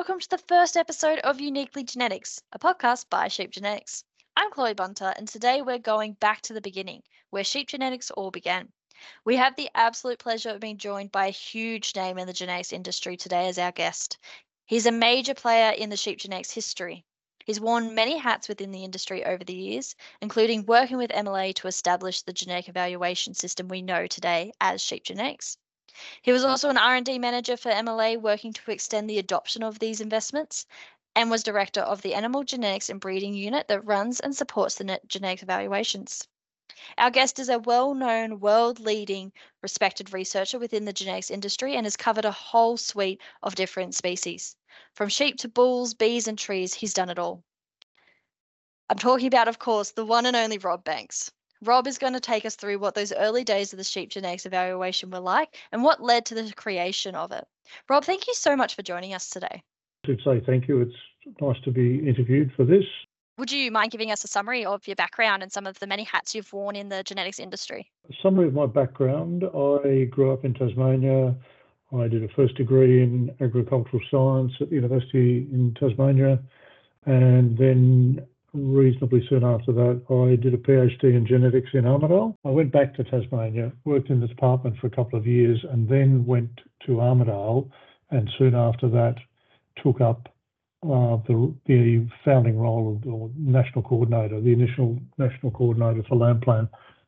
welcome to the first episode of Uniquely Genetics, a podcast by Sheep Genetics. I'm Chloe Bunter, and today we're going back to the beginning, where sheep genetics all began. We have the absolute pleasure of being joined by a huge name in the genetics industry today as our guest. He's a major player in the sheep genetics history. He's worn many hats within the industry over the years, including working with MLA to establish the genetic evaluation system we know today as Sheep Genetics. He was also an R&D manager for MLA, working to extend the adoption of these investments, and was director of the Animal Genetics and Breeding Unit that runs and supports the genetic evaluations. Our guest is a well-known, world-leading, respected researcher within the genetics industry and has covered a whole suite of different species. From sheep to bulls, bees and trees, he's done it all. I'm talking about, of course, the one and only Rob Banks. Rob is going to take us through what those early days of the sheep genetics evaluation were like and what led to the creation of it. Rob, thank you so much for joining us today. To say thank you. It's nice to be interviewed for this. Would you mind giving us a summary of your background and some of the many hats you've worn in the genetics industry? A summary of my background. I grew up in Tasmania. I did a first degree in agricultural science at the University in Tasmania, and then reasonably soon after that, I did a PhD in genetics in Armidale. I went back to Tasmania, worked in the department for a couple of years, and then went to Armidale, and soon after that took up the founding role of the national coordinator, the initial national coordinator for LAMPLAN.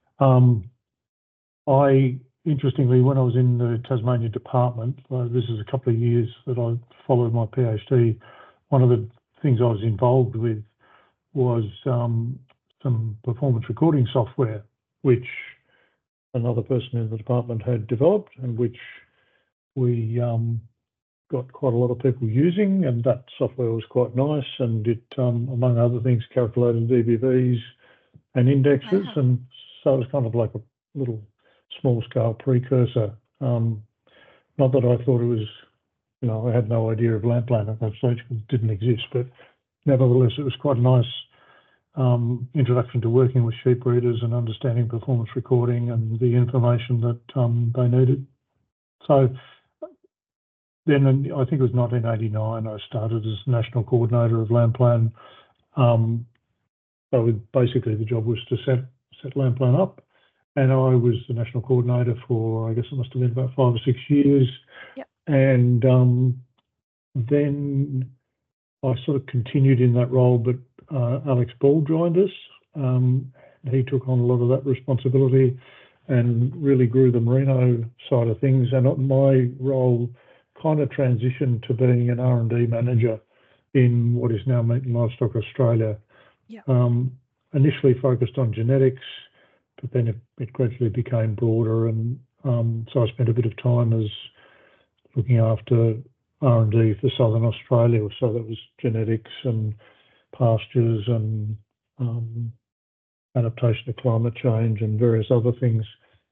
Interestingly, when I was in the Tasmania department, this is a couple of years that I followed my PhD, one of the things I was involved with was some performance recording software, which another person in the department had developed and which we got quite a lot of people using, and that software was quite nice, and it, among other things, calculated DBVs and indexes. Wow. And so it was kind of like a little small-scale precursor. Not that I thought it was, I had no idea of LAMPLAN at that stage because it didn't exist, but nevertheless, it was quite a nice introduction to working with sheep breeders and understanding performance recording and the information that they needed. So then, I think it was 1989, I started as national coordinator of LAMPLAN. So basically the job was to set LAMPLAN up, and I was the national coordinator for, I guess it must have been about 5 or 6 years. Yep. And then I sort of continued in that role, but Alex Ball joined us. He took on a lot of that responsibility and really grew the merino side of things. And my role kind of transitioned to being an R&D manager in what is now Meat and Livestock Australia. Yeah. Initially focused on genetics, but then it gradually became broader, and so I spent a bit of time as looking after R&D for Southern Australia, so that was genetics and pastures and adaptation to climate change and various other things.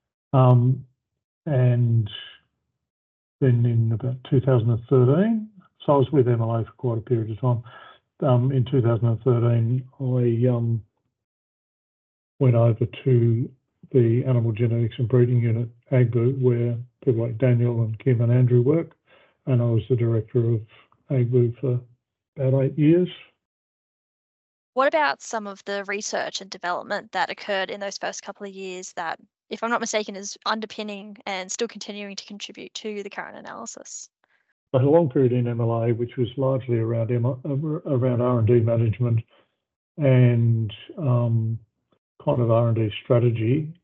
And then in about 2013, so I was with MLA for quite a period of time. In 2013, I went over to the Animal Genetics and Breeding Unit, AGBU, where people like Daniel and Kim and Andrew work, and I was the director of AGBU for about 8 years. What about some of the research and development that occurred in those first couple of years that, if I'm not mistaken, is underpinning and still continuing to contribute to the current analysis? I had a long period in MLA, which was largely around R&D management and kind of R&D strategy.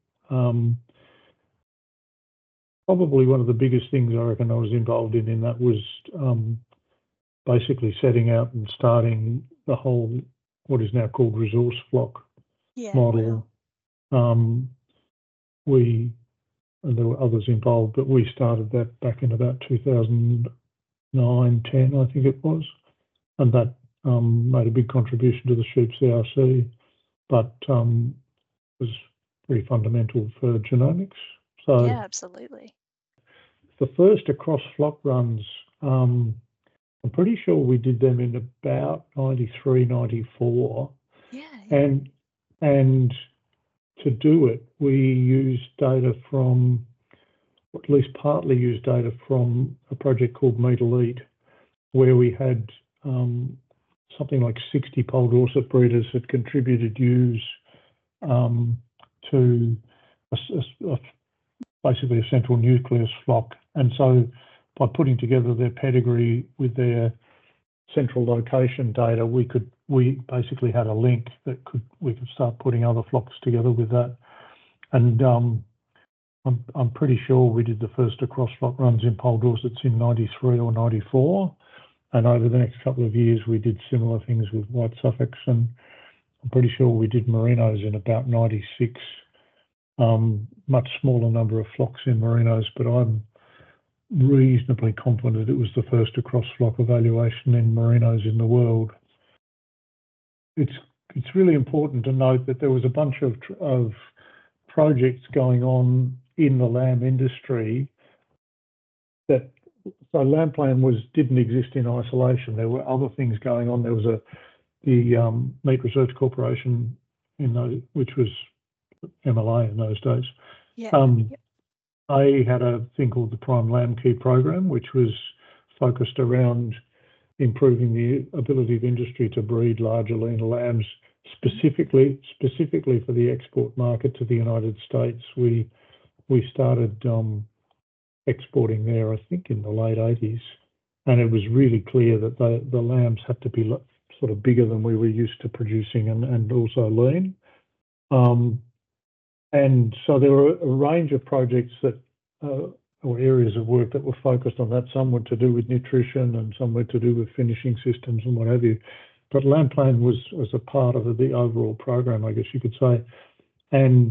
Probably one of the biggest things I reckon I was involved in that was basically setting out and starting the whole, what is now called resource flock model. Wow. And there were others involved, but we started that back in about 2009, 10, I think it was, and that made a big contribution to the sheep CRC, but was pretty fundamental for genomics. So yeah, absolutely. The first across flock runs, I'm pretty sure we did them in about 93, 94. Yeah. And to do it, we used data from, or at least partly used data from a project called Meat Elite, where we had something like 60 Poll Dorset breeders had contributed ewes to basically a central nucleus flock. And so by putting together their pedigree with their central location data, we basically had a link that we could start putting other flocks together with that. And I'm pretty sure we did the first across flock runs in Poll Dorsets in 93 or 94. And over the next couple of years, we did similar things with White Suffolks, and I'm pretty sure we did Merinos in about 96. Much smaller number of flocks in Merinos, but I'm reasonably confident it was the first across flock evaluation in Merinos in the world. It's really important to note that there was a bunch of projects going on in the lamb industry that. So LambPlan didn't exist in isolation. There were other things going on. There was the Meat Research Corporation, which was MLA in those days. Yeah. They had a thing called the Prime Lamb Key program, which was focused around improving the ability of industry to breed larger, leaner lambs, specifically for the export market to the United States. We started exporting there, I think, in the late 80s, and it was really clear that the lambs had to be sort of bigger than we were used to producing and also lean. And so there were a range of projects that or areas of work that were focused on that. Some were to do with nutrition and some were to do with finishing systems and what have you. But LambPlan was a part of the overall program, I guess you could say. And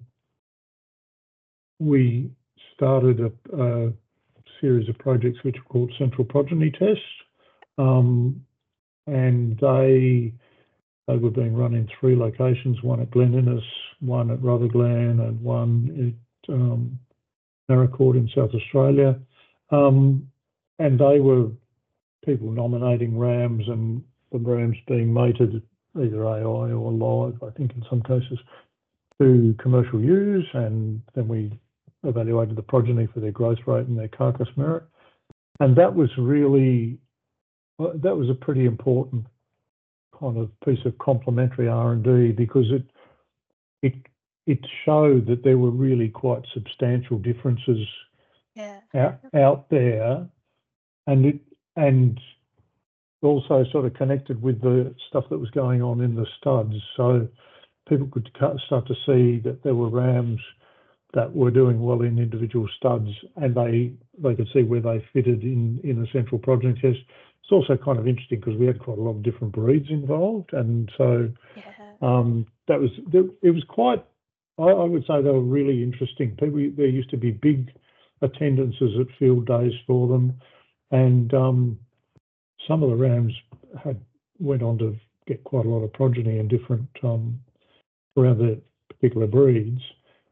we started a series of projects which were called Central Progeny Tests, and they were being run in 3 locations: one at Glen Innes, one at Rutherglen, and one at Naracoorte in South Australia. And they were people nominating rams, and the rams being mated either AI or live, I think in some cases, to commercial ewes, and then we evaluated the progeny for their growth rate and their carcass merit. And that was a pretty important kind of piece of complementary R&D, because it showed that there were really quite substantial differences out there, and also sort of connected with the stuff that was going on in the studs. So people could start to see that there were rams that were doing well in individual studs, and they could see where they fitted in a central progeny test. It's also kind of interesting because we had quite a lot of different breeds involved, and so it was quite. I would say they were really interesting. There used to be big attendances at field days for them, and some of the rams went on to get quite a lot of progeny in different around their particular breeds.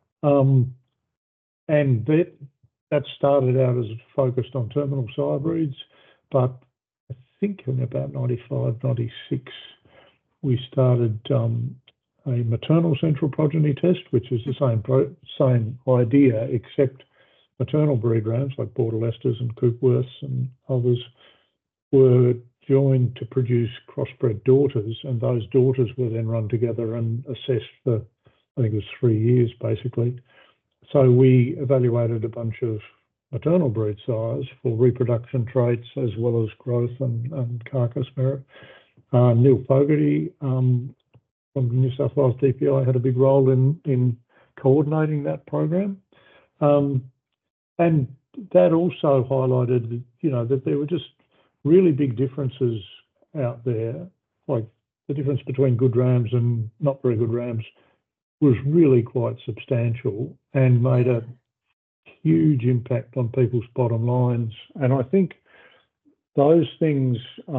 And that started out as focused on terminal sire breeds, but I think in about 95, 96, we started a maternal central progeny test, which is the same idea, except maternal breed rams like Border Leicesters and Coopworths and others were joined to produce crossbred daughters, and those daughters were then run together and assessed for, I think it was 3 years basically. So we evaluated a bunch of maternal breed sires for reproduction traits as well as growth and carcass merit. Neil Fogarty from New South Wales DPI had a big role in coordinating that program. And that also highlighted, that there were just really big differences out there, like the difference between good rams and not very good rams was really quite substantial and made a huge impact on people's bottom lines. And I think those things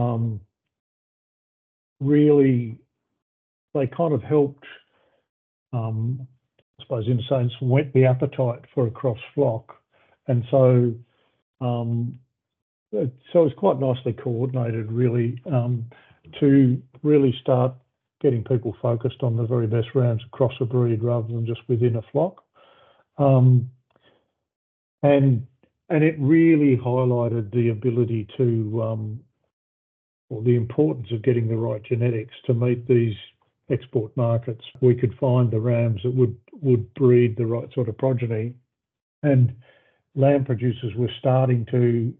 really, they kind of helped, I suppose in a sense, whet the appetite for a cross flock. And so it's quite nicely coordinated, really, to really start getting people focused on the very best rams across a breed rather than just within a flock. And it really highlighted the ability to or the importance of getting the right genetics to meet these export markets. We could find the rams that would breed the right sort of progeny, and lamb producers were starting to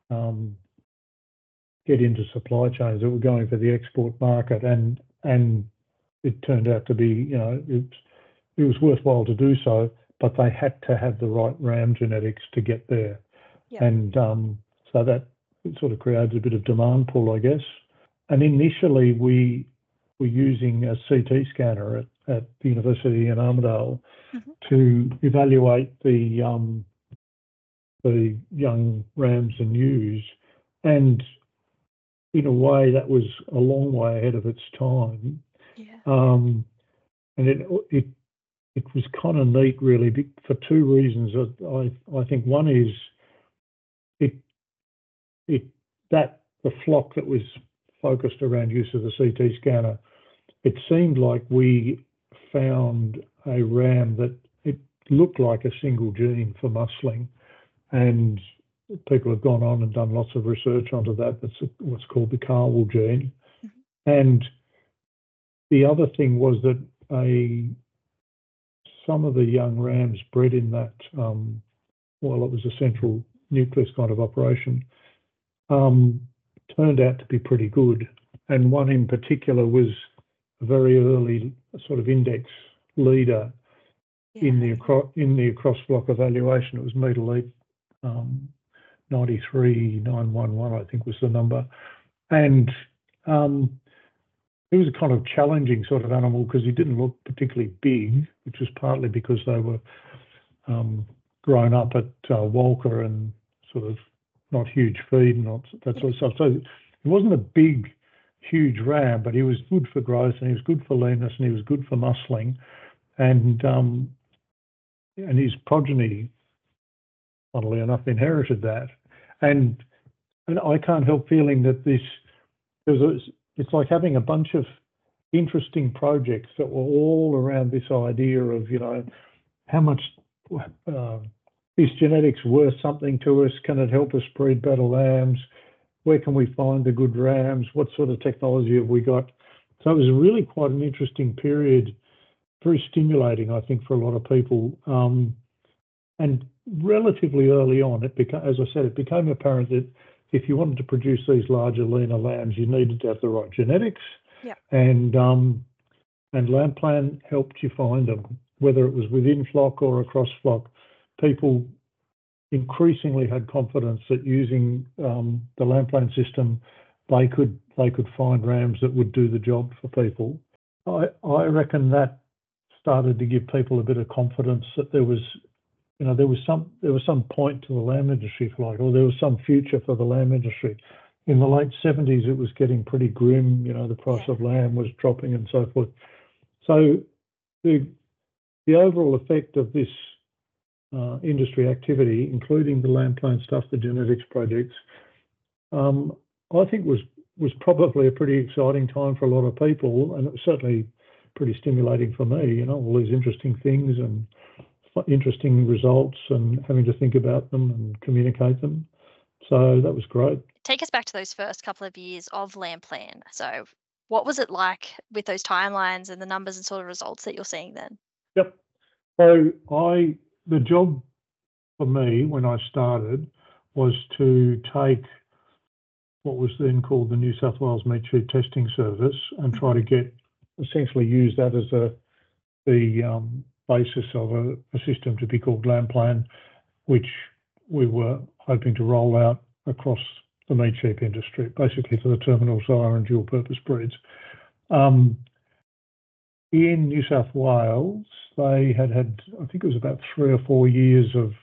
get into supply chains that were going for the export market, and it turned out to be, it was worthwhile to do so, but they had to have the right ram genetics to get there. Yep. And so that sort of created a bit of demand pull, I guess. And initially we were using a CT scanner at the University in Armidale to evaluate the young rams and ewes, and in a way that was a long way ahead of its time. Yeah. And it was kind of neat, really, for two reasons. I think one is that the flock that was focused around use of the CT scanner, it seemed like we found a ram that it looked like a single gene for muscling, and people have gone on and done lots of research onto that. That's what's called the Carwell gene. And the other thing was that some of the young rams bred in that, it was a central nucleus kind of operation, turned out to be pretty good. And one in particular was a very early sort of index leader in the across flock evaluation. It was meat elite 93911, I think was the number. And it was a kind of challenging sort of animal because he didn't look particularly big, which was partly because they were grown up at Walker and sort of not huge feed and that sort of stuff. So he wasn't a big, huge ram, but he was good for growth and he was good for leanness and he was good for muscling. And his progeny, funnily enough, inherited that. And I can't help feeling that it's like having a bunch of interesting projects that were all around this idea of, how much is genetics worth something to us? Can it help us breed better lambs? Where can we find the good rams? What sort of technology have we got? So it was really quite an interesting period, very stimulating, I think, for a lot of people. And relatively early on, it became apparent that if you wanted to produce these larger, leaner lambs, you needed to have the right genetics. Yeah. And LambPlan helped you find them, whether it was within flock or across flock. People increasingly had confidence that using the LambPlan system, they could find rams that would do the job for people. I reckon that started to give people a bit of confidence that there was some point to the lamb industry, if you like, or there was some future for the lamb industry. In the late 70s, it was getting pretty grim. The price of lamb was dropping and so forth. So the overall effect of this industry activity, including the LambPlan stuff, the genetics projects, I think was probably a pretty exciting time for a lot of people, and it was certainly pretty stimulating for me. All these interesting things and interesting results, and having to think about them and communicate them. So that was great. Take us back to those first couple of years of LambPlan. So what was it like with those timelines and the numbers and sort of results that you're seeing then? Yep. So the job for me when I started was to take what was then called the New South Wales Meat Sheep Testing Service and try to essentially use that as the basis of a system to be called LambPlan, which we were hoping to roll out across the meat sheep industry, basically for the terminal sire and dual purpose breeds. In New South Wales, they had, I think it was about 3 or 4 years of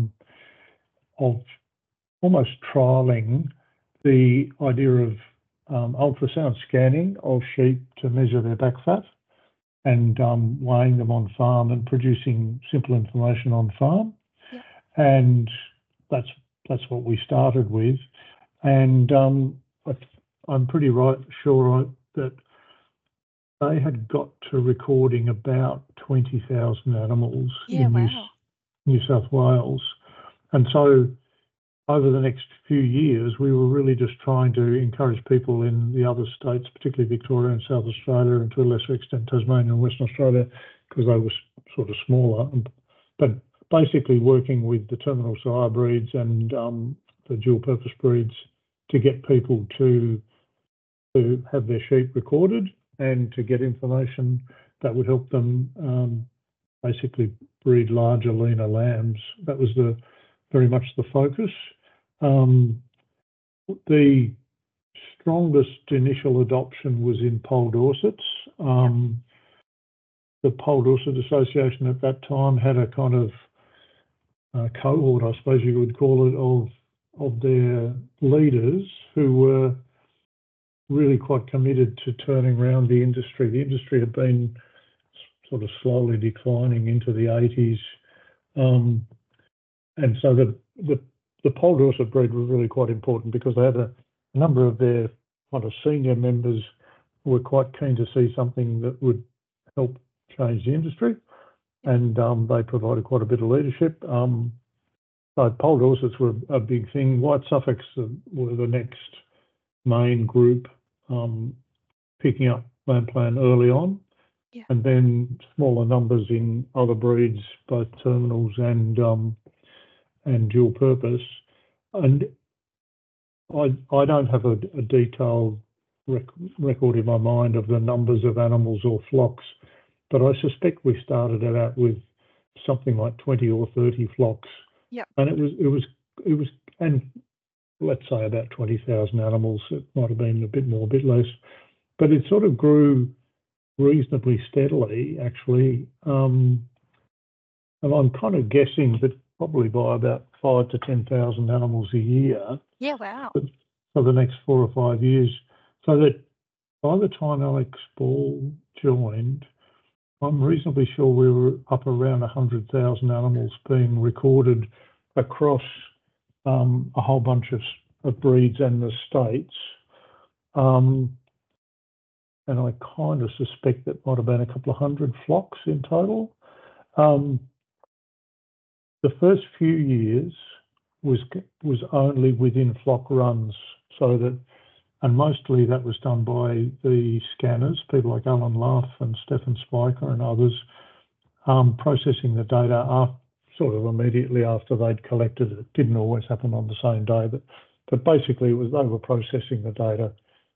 almost trialling the idea of ultrasound scanning of sheep to measure their back fat and weighing them on farm and producing simple information on farm. Yeah. And that's what we started with. And I'm pretty sure that they had got to recording about 20,000 animals in New South Wales. And so over the next few years, we were really just trying to encourage people in the other states, particularly Victoria and South Australia, and to a lesser extent Tasmania and Western Australia, because they were sort of smaller. But basically working with the terminal sire breeds and the dual purpose breeds to get people to have their sheep recorded and to get information that would help them basically breed larger, leaner lambs. That was very much the focus. The strongest initial adoption was in Poll Dorsets. The Poll Dorset Association at that time had a kind of cohort, I suppose you would call it, of their leaders who were really quite committed to turning around the industry. The industry had been sort of slowly declining into the 80s. And so the Poll Dorset breed was really quite important because they had a number of their kind of senior members who were quite keen to see something that would help change the industry, and they provided quite a bit of leadership. So Poll Dorsets were a big thing. White Suffolks were the next main group, picking up lamb plan early on, and then smaller numbers in other breeds, both terminals and dual purpose. And I don't have a detailed record in my mind of the numbers of animals or flocks, but I suspect we started out with something like 20 or 30 flocks. Yeah. And it was, and let's say about 20,000 animals. It might have been a bit more, a bit less, but it sort of grew reasonably steadily, actually. And I'm kind of guessing that probably by about 5,000 to 10,000 animals a year. Yeah, wow. For the next 4 or 5 years. So that by the time Alex Ball joined, I'm reasonably sure we were up around 100,000 animals being recorded across a whole bunch of breeds and the states. And I kind of suspect that might have been a couple of hundred flocks in total. The first few years was only within flock runs, so that, and mostly that was done by the scanners, people like Alan Luff and Stefan Spiker and others, processing the data sort of immediately after they'd collected it. It didn't always happen on the same day, but basically it was they were processing the data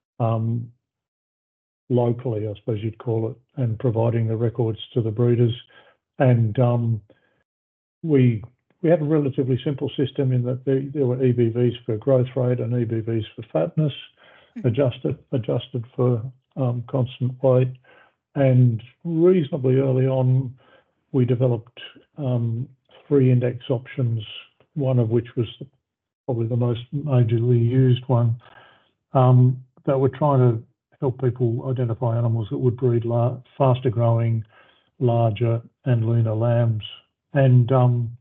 locally, I suppose you'd call it, and providing the records to the breeders. And we had a relatively simple system in that there were EBVs for growth rate and EBVs for fatness, adjusted for constant weight. And reasonably early on, we developed 3 index options, one of which was probably the most majorly used one, that were trying to help people identify animals that would breed faster growing, larger and leaner lambs. And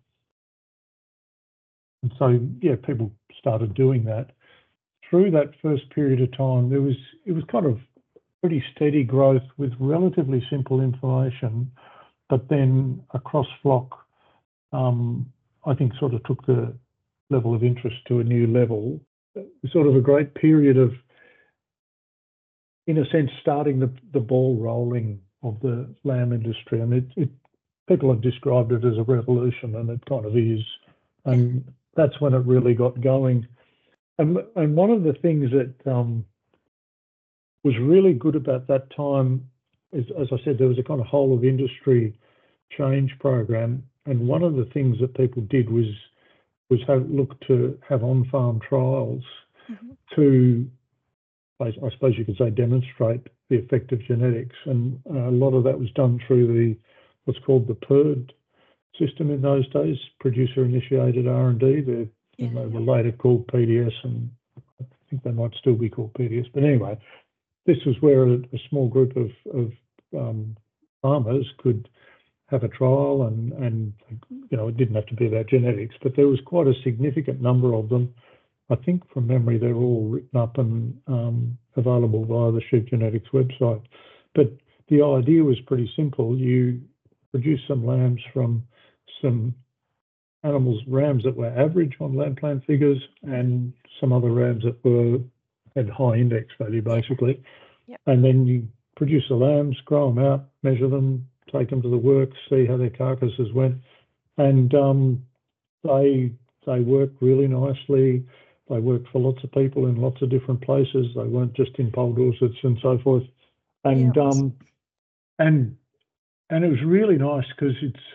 so, yeah, people started doing that. Through that first period of time, it was kind of pretty steady growth with relatively simple information, but then across flock, I think sort of took the level of interest to a new level. It was sort of a great period of, in a sense, starting the ball rolling of the lamb industry. And people have described it as a revolution, and it kind of is. And that's when it really got going. And one of the things that was really good about that time is, as I said, there was a kind of whole of industry change program. And one of the things that people did was look to have on-farm trials to, I suppose you could say, demonstrate the effect of genetics. And a lot of that was done through what's called the PIRD system in those days, producer-initiated R&D. They were later called PDS, and I think they might still be called PDS. But anyway, this was where a small group of farmers could have a trial, and it didn't have to be about genetics, but there was quite a significant number of them. I think from memory they're all written up and available via the Sheep Genetics website. But the idea was pretty simple. You produce some lambs from some animals, rams that were average on land plan figures, and some other rams that had high index value, basically. Yep. And then you produce the lambs, grow them out, measure them, take them to the works, see how their carcasses went, and they worked really nicely. They worked for lots of people in lots of different places. They weren't just in Pole Dorsets and so forth. And Yeah, awesome. and it was really nice because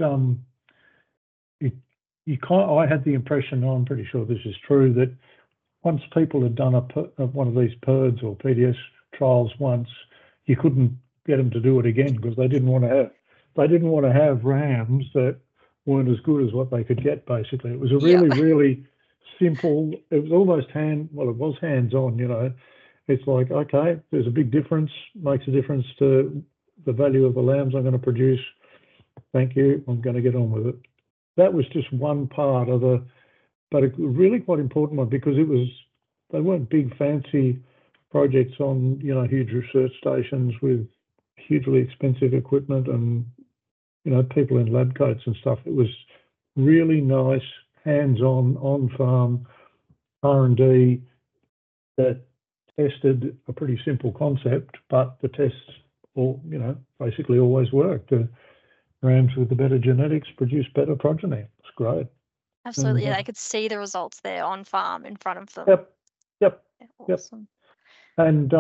I had the impression, I'm pretty sure this is true, that once people had done one of these PERDs or PDS trials once, you couldn't get them to do it again because they didn't want to have rams that weren't as good as what they could get. Basically, it was a really, really simple. It was almost it was hands-on. You know, it's like, okay, there's a big difference. Makes a difference to the value of the lambs I'm going to produce. Thank you. I'm going to get on with it. That was just one part of but a really quite important one because they weren't big fancy projects on, you know, huge research stations with hugely expensive equipment and, you know, people in lab coats and stuff. It was really nice, hands-on, on-farm R&D that tested a pretty simple concept, but the tests basically always worked. The rams with the better genetics produce better progeny. It's great. Absolutely. And, They could see the results there on farm in front of them. Yep. Awesome. And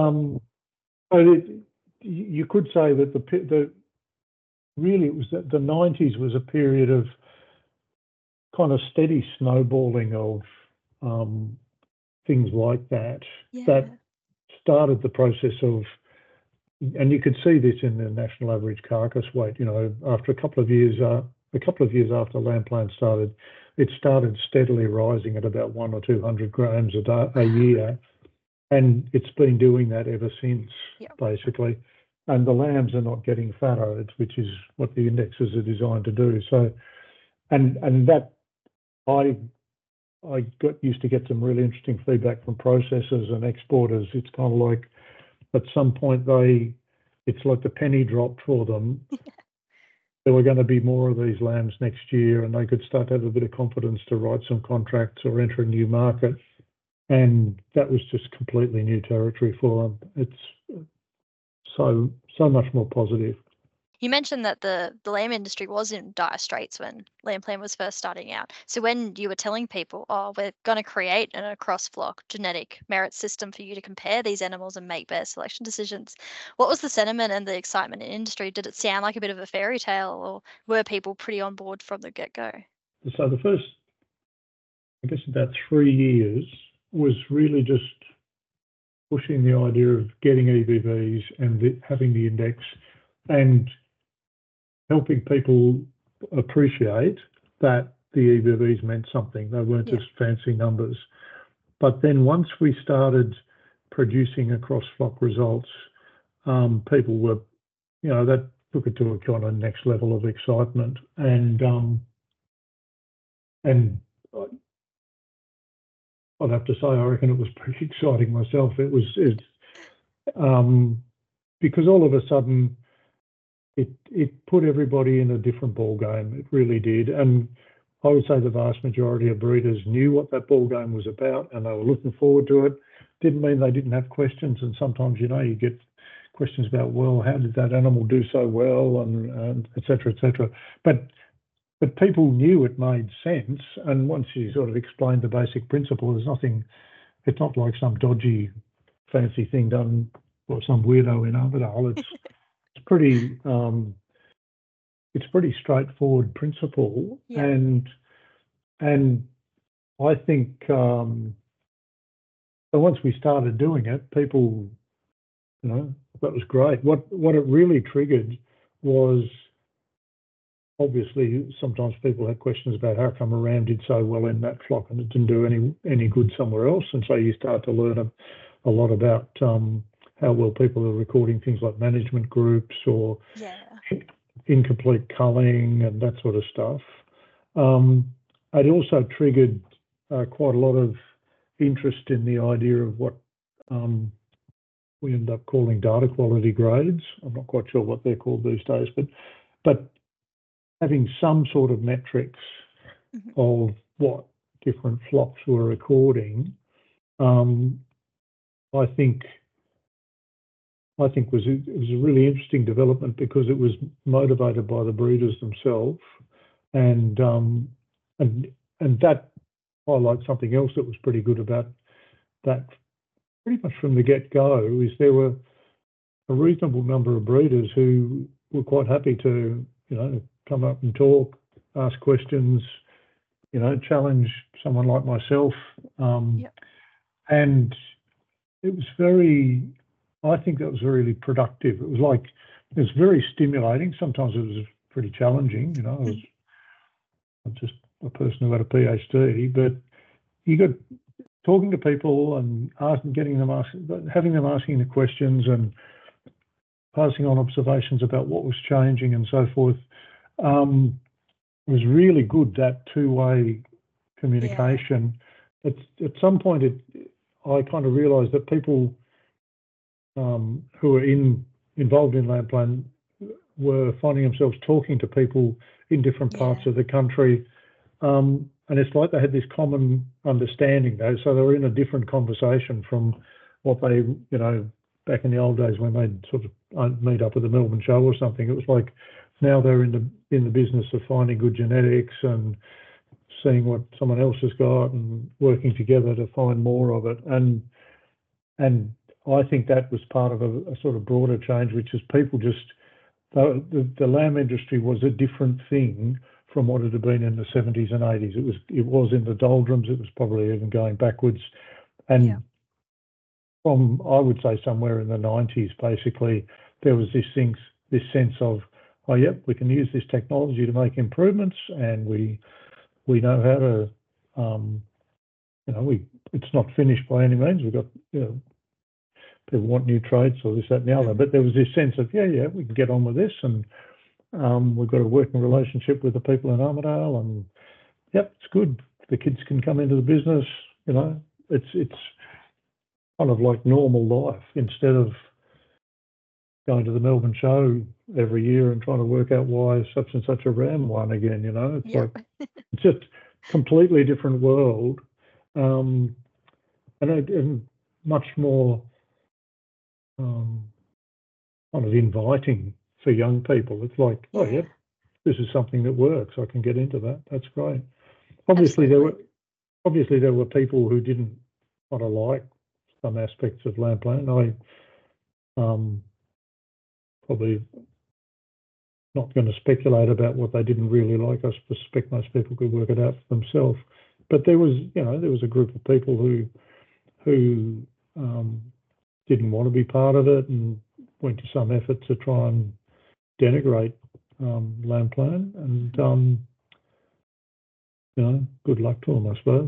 you could say that really it was that the 90s was a period of kind of steady snowballing of things like that. Yeah. That started the process of, and you could see this in the national average carcass weight. You know, after a couple of years after land plan started, it started steadily rising at about 100 or 200 grams a year, and it's been doing that ever since, basically. And the lambs are not getting fatter, which is what the indexes are designed to do. So, and that I used to get some really interesting feedback from processors and exporters. It's kind of like at some point it's like the penny dropped for them. There were going to be more of these lambs next year, and they could start to have a bit of confidence to write some contracts or enter a new market. And that was just completely new territory for them. It's so much more positive. You mentioned that the lamb industry was in dire straits when Land Plan was first starting out. So when you were telling people, oh, we're going to create an across-flock genetic merit system for you to compare these animals and make better selection decisions, what was the sentiment and the excitement in industry? Did it sound like a bit of a fairy tale, or were people pretty on board from the get-go? So the first, I guess, about 3 years was really just pushing the idea of getting EBVs and having the index and helping people appreciate that the EBVs meant something. They weren't just fancy numbers. But then once we started producing across flock results, people were, you know, that took it to a kind of next level of excitement. And I'd have to say, I reckon it was pretty exciting myself. It's because all of a sudden it put everybody in a different ball game. It really did. And I would say the vast majority of breeders knew what that ball game was about and they were looking forward to it. Didn't mean they didn't have questions. And sometimes, you know, you get questions about, well, how did that animal do so well, and et cetera, et cetera. But people knew it made sense. And once you sort of explained the basic principle, it's not like some dodgy fancy thing done by some weirdo in Armidale. It's pretty straightforward principle. And I think so once we started doing it, people, you know, that was great. What it really triggered was, obviously, sometimes people had questions about how come a ram did so well in that flock and it didn't do any good somewhere else. And so you start to learn a lot about how well people are recording things like management groups or incomplete culling and that sort of stuff. It also triggered quite a lot of interest in the idea of what we end up calling data quality grades. I'm not quite sure what they're called these days, but having some sort of metrics of what different flocks were recording, I think it was a really interesting development because it was motivated by the breeders themselves, and that highlights something else that was pretty good about that. Pretty much from the get-go, is there were a reasonable number of breeders who were quite happy to, come up and talk, ask questions, challenge someone like myself, and it was I think that was really productive. It was very stimulating. Sometimes it was pretty challenging. I'm just a person who had a PhD, but you got talking to people and having them asking the questions and passing on observations about what was changing and so forth. It was really good, that two-way communication. At some point, I kind of realised that people who are involved in land plan were finding themselves talking to people in different parts of the country, and it's like they had this common understanding, though, so they were in a different conversation from what they, back in the old days when they'd sort of meet up at the Melbourne show or something. It was like now they're in the business of finding good genetics and seeing what someone else has got and working together to find more of it. And I think that was part of a sort of broader change, which is people just, the lamb industry was a different thing from what it had been in the 70s and 80s. It was in the doldrums. It was probably even going backwards. And from, I would say, somewhere in the 90s, basically, there was this sense of, oh, yep, we can use this technology to make improvements, and we know how to, it's not finished by any means. We've got, people want new traits or this, that, and the other. But there was this sense of, we can get on with this, and we've got a working relationship with the people in Armidale, and it's good. The kids can come into the business. It's kind of like normal life instead of going to the Melbourne show every year and trying to work out why such and such a ram won again. It's like it's just completely different world, and much more kind of inviting for young people. It's like, this is something that works. I can get into that. That's great. Obviously, there were people who didn't kind of like some aspects of land plan. I probably not going to speculate about what they didn't really like. I suspect most people could work it out for themselves. But there was a group of people who didn't want to be part of it and went to some effort to try and denigrate land plan, and good luck to them, I suppose.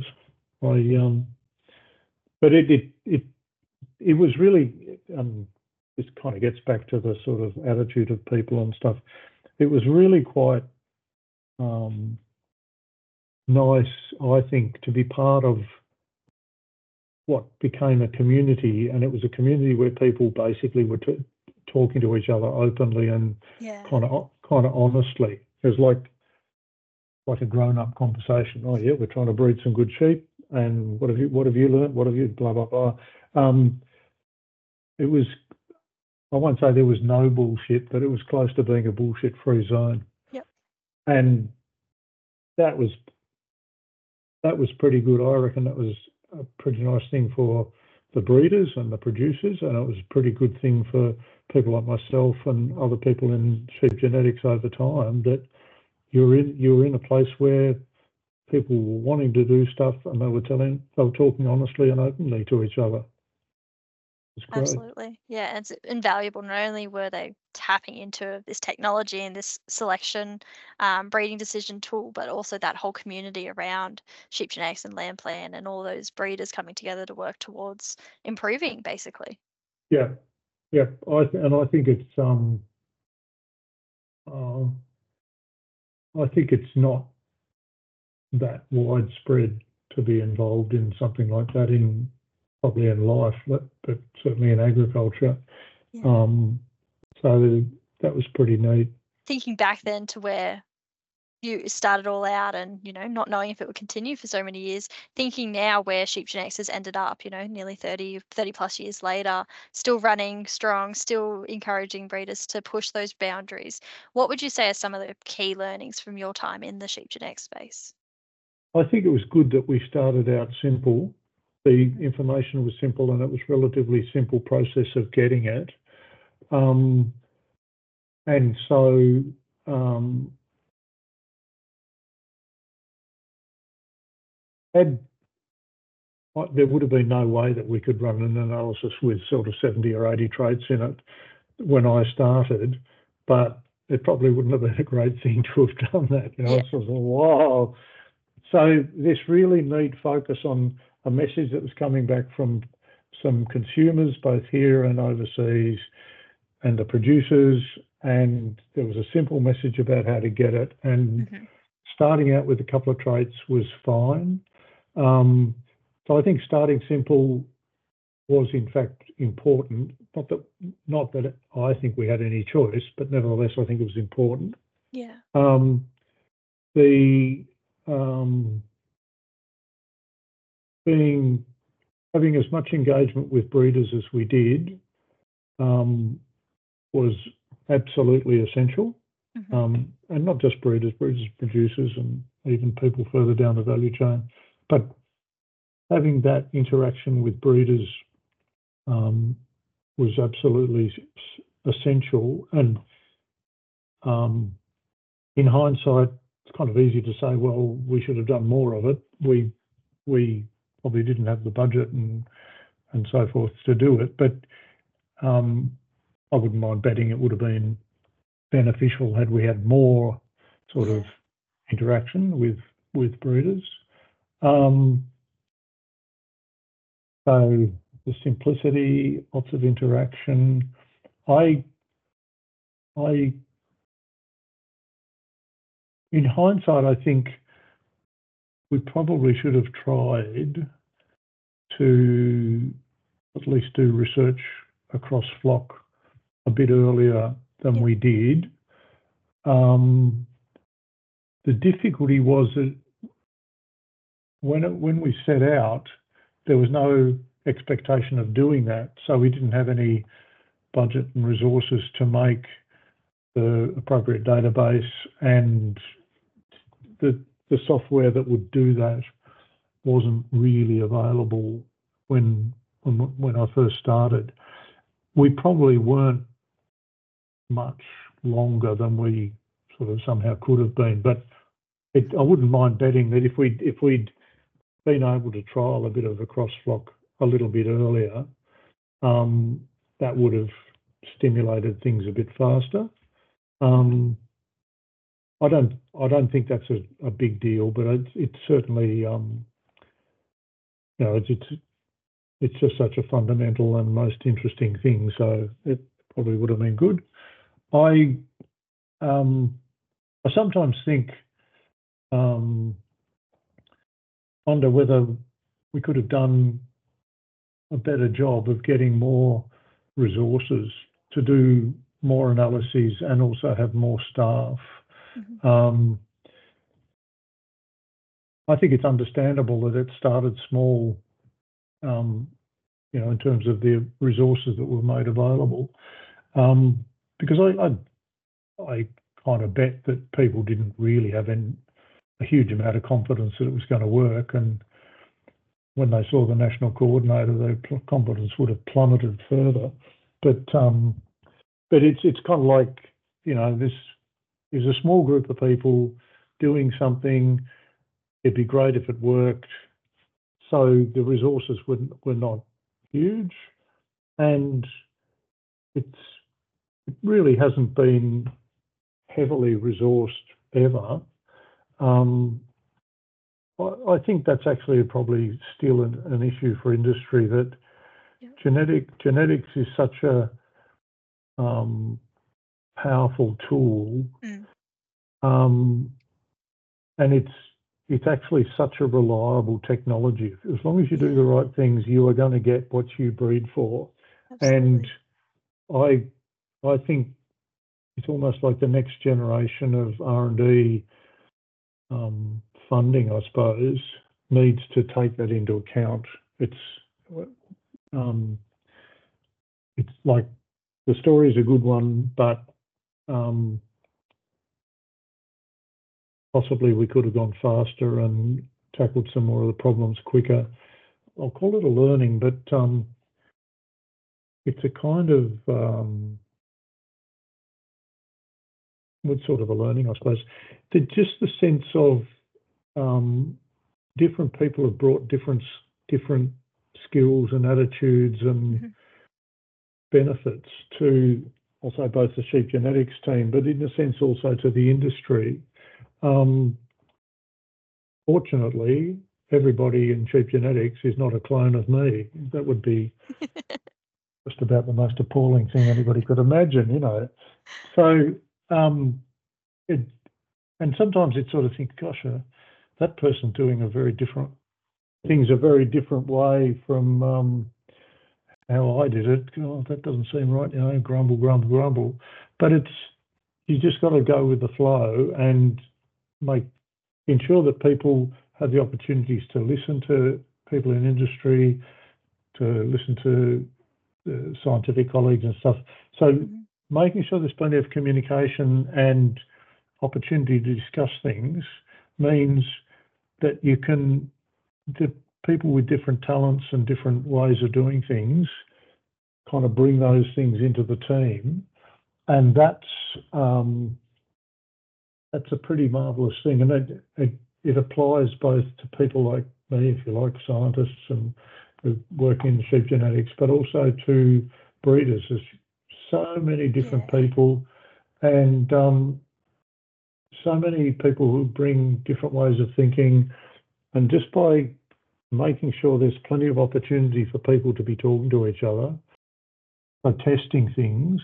But it was really, this kind of gets back to the sort of attitude of people and stuff. It was really quite nice, I think, to be part of what became a community, and it was a community where people basically were talking to each other openly and kind of honestly. It was like a grown-up conversation. Oh yeah, we're trying to breed some good sheep, and what have you learned? What have you blah blah blah? It was, I won't say there was no bullshit, but it was close to being a bullshit-free zone. Yep. And that was pretty good. I reckon that was a pretty nice thing for the breeders and the producers, and it was a pretty good thing for people like myself and other people in sheep genetics over time, that you're in a place where people were wanting to do stuff, and they were talking honestly and openly to each other. Absolutely. Yeah, it's invaluable. Not only were they tapping into this technology and this selection breeding decision tool, but also that whole community around sheep genetics and land plan and all those breeders coming together to work towards improving, basically. Yeah. I think it's I think it's not that widespread to be involved in something like that probably in life, but certainly in agriculture. Yeah. So that was pretty neat. Thinking back then to where, you started all out and, not knowing if it would continue for so many years, thinking now where Sheep Genetics has ended up, nearly 30 plus years later, still running strong, still encouraging breeders to push those boundaries. What would you say are some of the key learnings from your time in the sheep genetics space? I think it was good that we started out simple. The information was simple and it was relatively simple process of getting it. And so there would have been no way that we could run an analysis with sort of 70 or 80 traits in it when I started, but it probably wouldn't have been a great thing to have done that. Yeah. It's sort of, wow. So this really neat focus on a message that was coming back from some consumers, both here and overseas, and the producers, and there was a simple message about how to get it. And starting out with a couple of traits was fine. So I think starting simple was in fact important. Not that I think we had any choice, but nevertheless I think it was important. Yeah. Having as much engagement with breeders as we did was absolutely essential. And not just breeders, producers, and even people further down the value chain. But having that interaction with breeders was absolutely essential. And in hindsight, it's kind of easy to say, well, we should have done more of it. We probably didn't have the budget and so forth to do it. But I wouldn't mind betting it would have been beneficial had we had more sort of interaction with breeders. So the simplicity, lots of interaction. In hindsight, I think we probably should have tried to at least do research across flock a bit earlier than we did. The difficulty was that when we set out, there was no expectation of doing that, so we didn't have any budget and resources to make the appropriate database, and the software that would do that wasn't really available when I first started. We probably weren't much longer than we sort of somehow could have been, but I wouldn't mind betting that if we'd been able to trial a bit of a cross flock a little bit earlier, that would have stimulated things a bit faster. I don't think that's a big deal, but it's certainly it's just such a fundamental and most interesting thing, so it probably would have been good. I sometimes think wonder whether we could have done a better job of getting more resources to do more analyses and also have more staff. I think it's understandable that it started small, in terms of the resources that were made available, because I kind of bet that people didn't really have a huge amount of confidence that it was going to work, and when they saw the national coordinator, their confidence would have plummeted further. But it's kind of like, this is a small group of people doing something. It'd be great if it worked. So the resources were not huge, and it really hasn't been heavily resourced ever. I think that's actually probably still an issue for industry, that genetics is such a powerful tool, and it's actually such a reliable technology. As long as you do the right things, you are going to get what you breed for. Absolutely. And I think it's almost like the next generation of R&D funding, I suppose, needs to take that into account. It's like the story is a good one, but possibly we could have gone faster and tackled some more of the problems quicker. I'll call it a learning, but it's a kind of what sort of a learning, I suppose. Just the sense of different people have brought different skills and attitudes and benefits to, I'll say, both the sheep genetics team, but in a sense also to the industry. Fortunately, everybody in sheep genetics is not a clone of me. That would be just about the most appalling thing anybody could imagine, you know. So, and sometimes it sort of think, gosh, that person's doing a very different way from how I did it. Oh, that doesn't seem right, you know, grumble, grumble, grumble. But you just got to go with the flow and ensure that people have the opportunities to listen to people in industry, to listen to scientific colleagues and stuff. So making sure there's plenty of communication and opportunity to discuss things means that the people with different talents and different ways of doing things kind of bring those things into the team. And that's a pretty marvellous thing. And it applies both to people like me, if you like, scientists and who work in sheep genetics, but also to breeders. There's so many different people and so many people who bring different ways of thinking. And just by making sure there's plenty of opportunity for people to be talking to each other, by testing things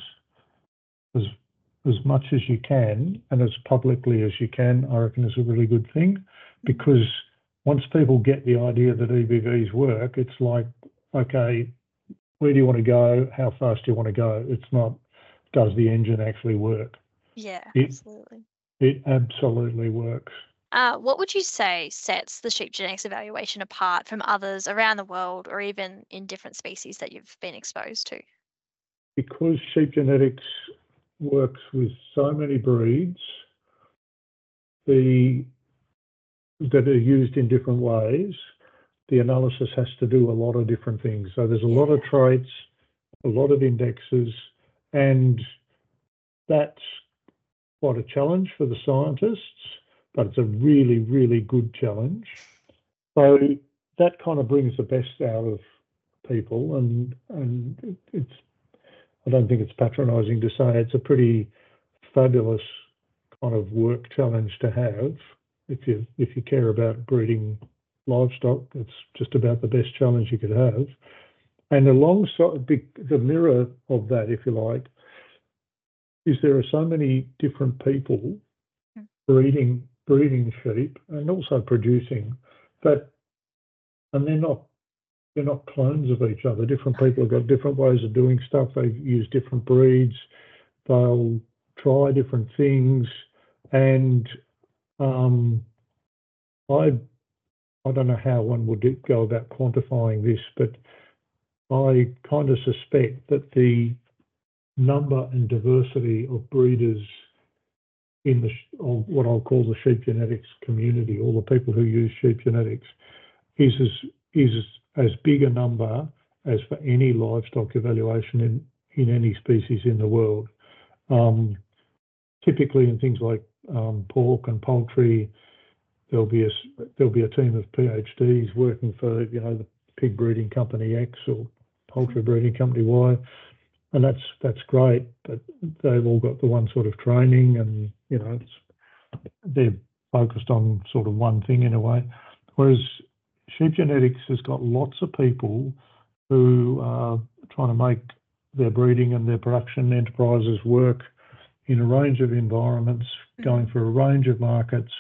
as much as you can and as publicly as you can, I reckon is a really good thing, because once people get the idea that EBVs work, it's like, okay, where do you want to go? How fast do you want to go? It's not, does the engine actually work? Yeah, absolutely. It absolutely works. What would you say sets the sheep genetics evaluation apart from others around the world or even in different species that you've been exposed to? Because sheep genetics works with so many breeds that are used in different ways, the analysis has to do a lot of different things. So there's a lot of traits, a lot of indexes, and that's quite a challenge for the scientists, but it's a really, really good challenge. So that kind of brings the best out of people, and it's, I don't think it's patronising to say it's a pretty fabulous kind of work challenge to have. If you care about breeding livestock, it's just about the best challenge you could have. And alongside the mirror of that, if you like, is there are so many different people breeding sheep and also producing that, and they're not clones of each other. Different people have got different ways of doing stuff. They use different breeds. They'll try different things, and I don't know how one would go about quantifying this, but I kind of suspect that the number and diversity of breeders in what I'll call the sheep genetics community, all the people who use sheep genetics, is as big a number as for any livestock evaluation in any species in the world. Typically in things like pork and poultry, there'll be a team of PhDs working for, you know, the pig breeding company X or poultry breeding company Y, and that's great. But they've all got the one sort of training, and you know, they're focused on sort of one thing in a way. Whereas sheep genetics has got lots of people who are trying to make their breeding and their production enterprises work in a range of environments, going for a range of markets.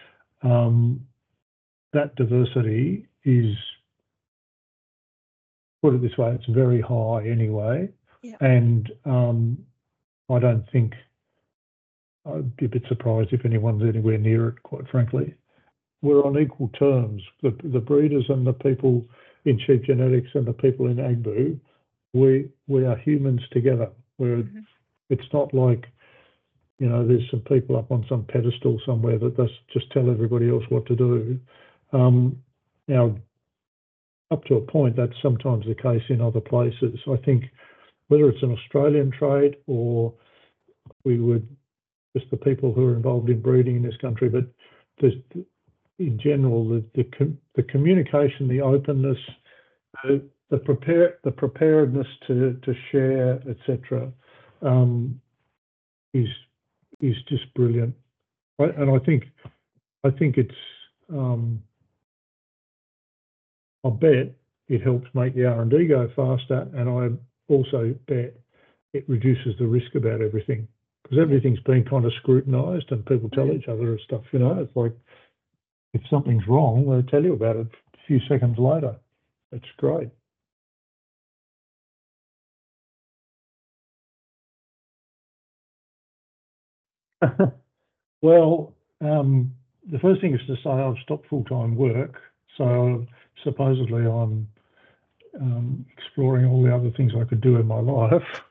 That diversity is, put it this way, it's very high anyway. And I don't think I'd be a bit surprised if anyone's anywhere near it, quite frankly. We're on equal terms. The breeders and the people in sheep genetics and the people in Agbu, we are humans together. It's not like, there's some people up on some pedestal somewhere that just tell everybody else what to do. Now, up to a point, that's sometimes the case in other places. I think whether it's an Australian trade or just the people who are involved in breeding in this country, but in general, the communication, the openness, the preparedness to share, etc., is just brilliant. And I think it's I bet it helps make the R&D go faster, and I also bet it reduces the risk about everything, because everything's been kind of scrutinised and people tell each other and stuff. It's like if something's wrong, they'll tell you about it a few seconds later. It's great. Well, the first thing is to say I've stopped full-time work, so supposedly I'm exploring all the other things I could do in my life.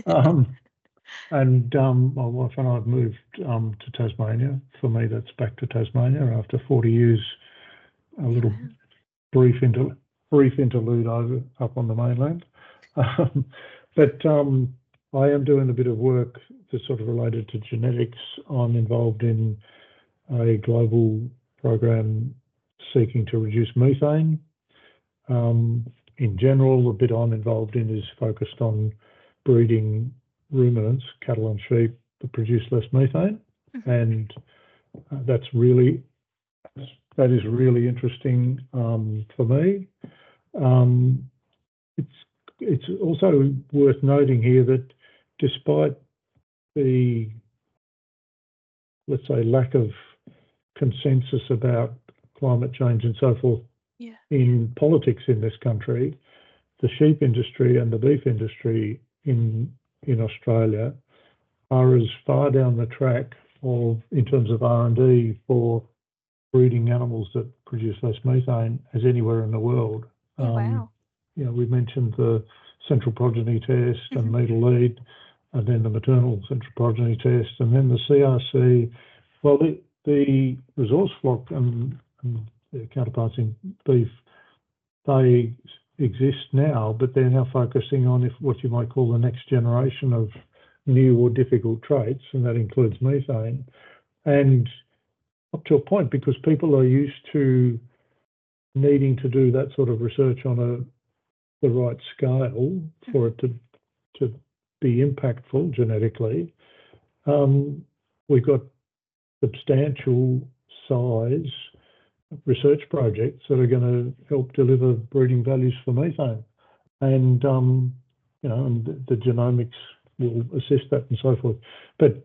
And my wife and I have moved to Tasmania. For me, that's back to Tasmania after 40 years, a little brief interlude up on the mainland. But I am doing a bit of work that's sort of related to genetics. I'm involved in a global program seeking to reduce methane. In general, the bit I'm involved in is focused on breeding ruminants, cattle and sheep, that produce less methane, and that is really interesting for me. It's also worth noting here that despite the, let's say, lack of consensus about climate change and so forth in politics in this country, the sheep industry and the beef industry in Australia are as far down the track in terms of R&D for breeding animals that produce less methane as anywhere in the world. Wow. We mentioned the central progeny test and metal lead, and then the maternal central progeny test, and then the CRC. Well, the resource flock and their counterparts in beef, they exist now, but they're now focusing on what you might call the next generation of new or difficult traits, and that includes methane. And up to a point, because people are used to needing to do that sort of research on the right scale for it to be impactful genetically, we've got substantial size research projects that are going to help deliver breeding values for methane, and and the genomics will assist that and so forth. But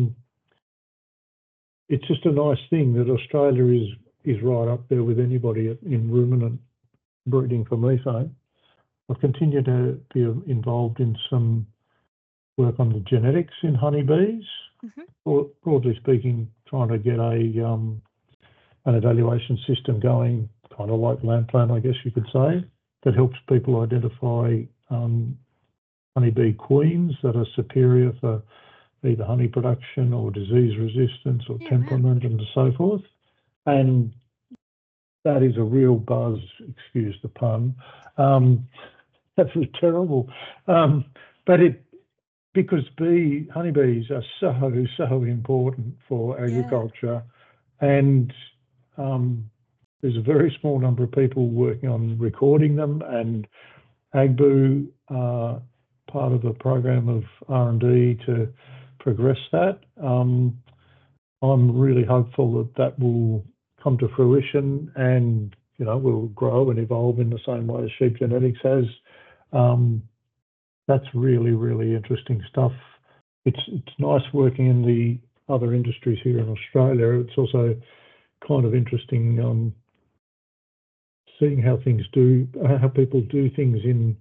it's just a nice thing that Australia is right up there with anybody in ruminant breeding for methane. I've continued to be involved in some work on the genetics in honeybees, or broadly speaking, trying to get an evaluation system going, kind of like LAMPLAN, I guess you could say, that helps people identify honeybee queens that are superior for either honey production or disease resistance or temperament and so forth. And that is a real buzz, excuse the pun. That was terrible. But because honeybees are so important for agriculture, and there's a very small number of people working on recording them, and Agbu part of a program of R&D to progress that. I'm really hopeful that will come to fruition, and will grow and evolve in the same way as sheep genetics has. That's really, really interesting stuff. It's nice working in the other industries here in Australia. It's also kind of interesting seeing how people do things in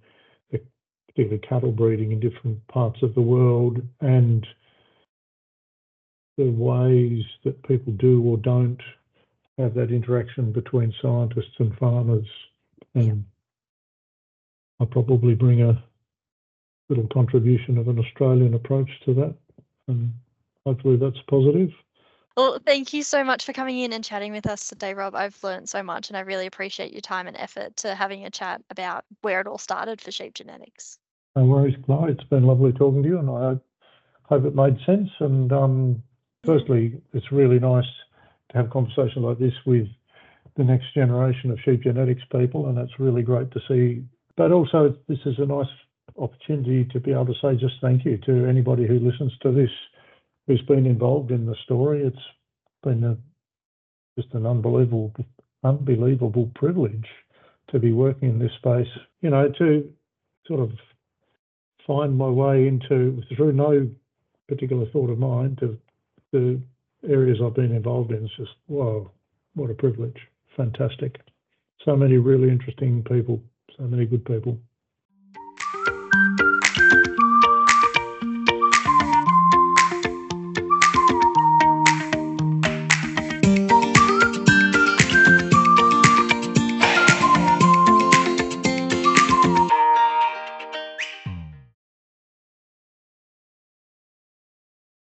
particularly cattle breeding in different parts of the world, and the ways that people do or don't have that interaction between scientists and farmers. And I probably bring a little contribution of an Australian approach to that, and hopefully that's positive. Well, thank you so much for coming in and chatting with us today, Rob. I've learned so much, and I really appreciate your time and effort to having a chat about where it all started for sheep genetics. No worries, Chloe. It's been lovely talking to you, and I hope it made sense. And firstly, it's really nice to have a conversation like this with the next generation of sheep genetics people, and that's really great to see. But also, this is a nice opportunity to be able to say just thank you to anybody who listens to this, who's been involved in the story. It's been just an unbelievable privilege to be working in this space, to sort of find my way into, through no particular thought of mine, to the areas I've been involved in. It's just, wow, what a privilege. Fantastic. So many really interesting people, so many good people.